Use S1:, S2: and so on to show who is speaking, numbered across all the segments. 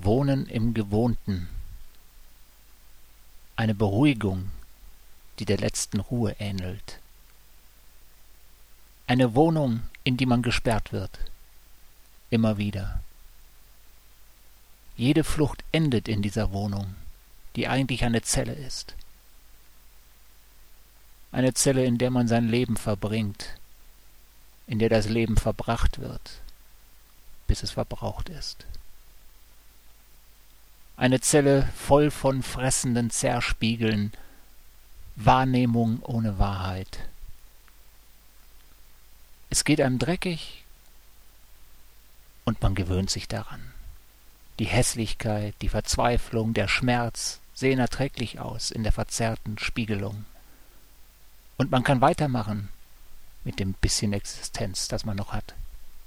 S1: Wohnen im Gewohnten. Eine Beruhigung, die der letzten Ruhe ähnelt. Eine Wohnung, in die man gesperrt wird. Immer wieder. Jede Flucht endet in dieser Wohnung, die eigentlich eine Zelle ist. Eine Zelle, in der man sein Leben verbringt, in der das Leben verbracht wird, bis es verbraucht ist. Eine Zelle voll von fressenden Zerspiegeln, Wahrnehmung ohne Wahrheit. Es geht einem dreckig und man gewöhnt sich daran. Die Hässlichkeit, die Verzweiflung, der Schmerz sehen erträglich aus in der verzerrten Spiegelung. Und man kann weitermachen mit dem bisschen Existenz, das man noch hat.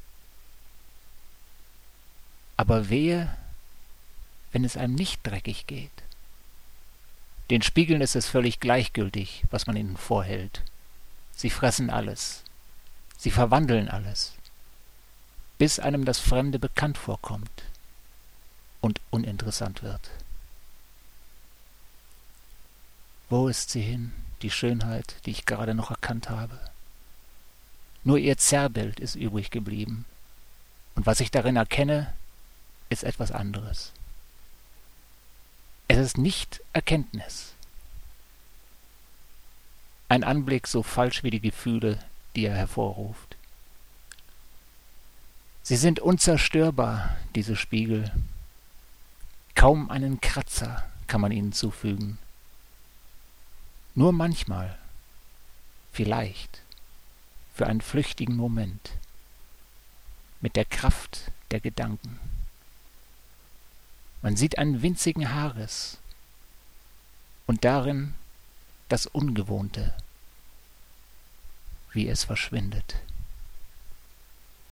S1: Aber wehe, wenn es einem nicht dreckig geht. Den Spiegeln ist es völlig gleichgültig, was man ihnen vorhält. Sie fressen alles. Sie verwandeln alles, bis einem das Fremde bekannt vorkommt und uninteressant wird. Wo ist sie hin, die Schönheit, die ich gerade noch erkannt habe? Nur ihr Zerrbild ist übrig geblieben, und was ich darin erkenne, ist etwas anderes. Es ist nicht Erkenntnis. Ein Anblick so falsch wie die Gefühle, die er hervorruft. Sie sind unzerstörbar, diese Spiegel. Kaum einen Kratzer kann man ihnen zufügen. Nur manchmal, vielleicht, für einen flüchtigen Moment, mit der Kraft der Gedanken. Man sieht einen winzigen Haarriss und darin das Ungewohnte, wie es verschwindet.